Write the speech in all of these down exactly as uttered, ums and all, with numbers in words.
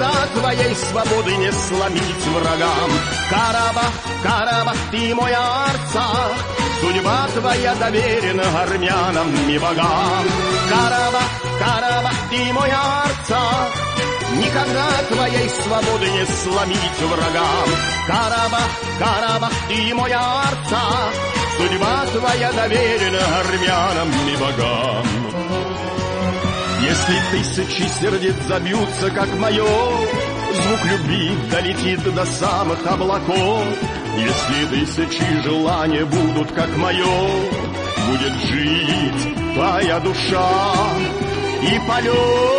Никогда твоей свободы не сломить врагам. Карабах, Карабах, ты мой Арцах, судьба твоя доверена армянам и богам. Карабах, Карабах, ты мой Арцах, никогда твоей свободы не сломить врагам. Карабах, Карабах, ты мой Арцах, судьба твоя доверена армянам и богам. Если тысячи сердец забьются, как мое, звук любви долетит до самых облаков. Если тысячи желаний будут, как мое, будет жить твоя душа и полет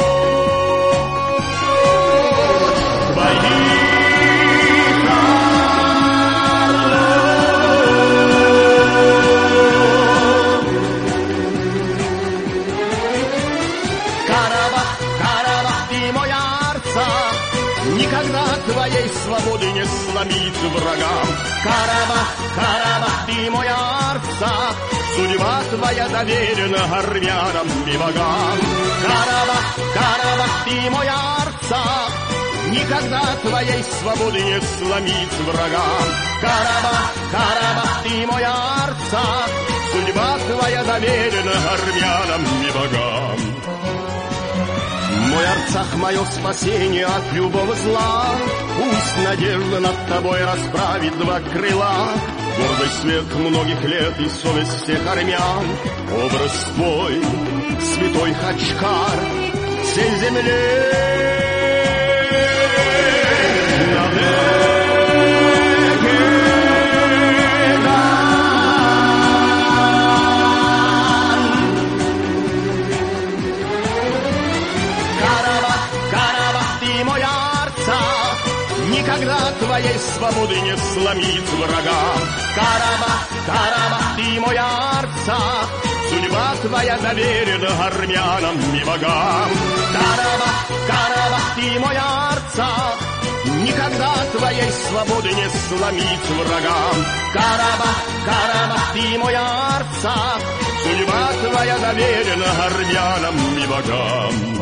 твоих. Никогда твоей свободы не сломить врагам. Карабах, Карабах, ты мой Арцах, судьба твоя доверена армянам и богам. Карабах, Карабах, ты мой Арцах, никогда твоей свободы не сломить врагам. Карабах, Карабах, ты мой Арцах, судьба твоя доверена армянам и богам. Мой Арцах, мое спасение от любого зла, пусть надежда над тобой расправит два крыла. Гордый свет многих лет и совесть всех армян, образ твой, святой Хачкар, всей земле навеки. Никогда твоей свободы не сломить врагам. Карабах, Карабах, ты мой Арцах, судьба твоя доверена армянам и богам. Карабах, Карабах, ты мой Арцах, никогда твоей свободы не сломить врагам. Карабах, Карабах, ты мой Арцах, судьба твоя доверена армянам и богам.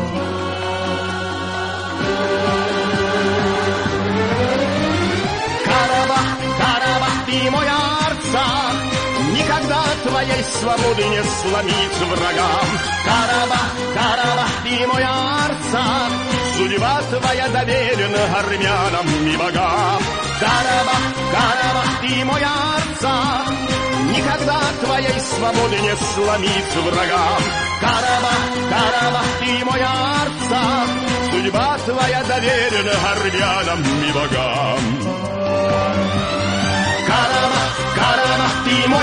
Карабах, Карабах, ты мой Арцах, никогда твоей свободы не сломить врагам. Карабах, Карабах, ты мой Арцах, судьба твоя доверена армянам и богам. Карабах, Карабах, ты мой Арцах, никогда твоей свободы не сломить врагам. Карабах, Карабах, ты мой Арцах, судьба твоя доверена армянам и богам. Карабах, Карабах, ты